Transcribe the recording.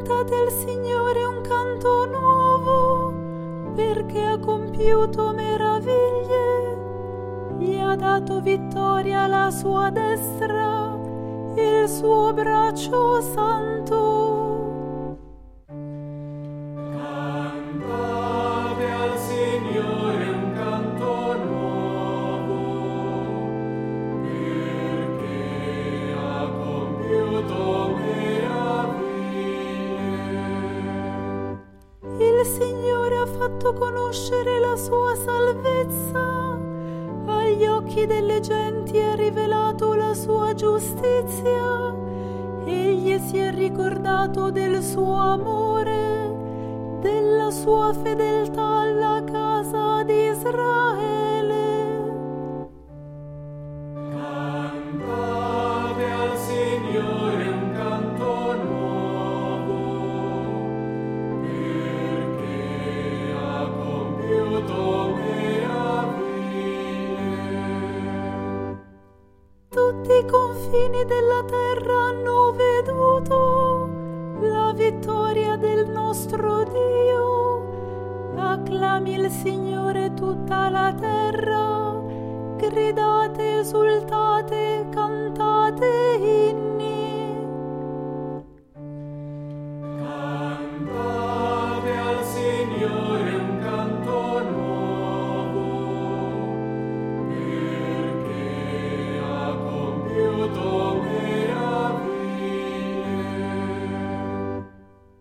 Cantate al Signore un canto nuovo, perché ha compiuto meraviglie. Gli ha dato vittoria alla sua destra, il suo braccio santo. Cantate al Signore un canto nuovo, perché ha compiuto meraviglie. Il Signore ha fatto conoscere la sua salvezza, agli occhi delle genti ha rivelato la sua giustizia. Egli si è ricordato del suo amore, della sua fedeltà alla casa di Israele. Cantate al Signore un canto nuovo, perché ha compiuto meraviglie. Tutti i confini della terra hanno veduto la vittoria del nostro Dio. Acclami il Signore tutta la terra, gridate, esultate, cantate